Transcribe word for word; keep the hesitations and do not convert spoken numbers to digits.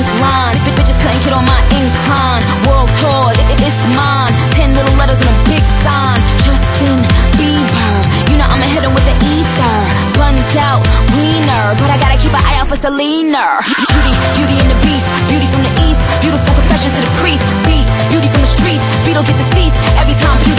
incline. If bitches couldn't get on my incline. World tour, it, it, it's mine. Ten little letters and a big sign. Justin Bieber, you know I'ma hit him with the ether. Guns out, wiener, but I gotta keep an eye out for Selena. Beauty, beauty and the beast, beauty from the east, beautiful confessions to the priest. Beast, beauty from the streets, Beetle get the seats every time.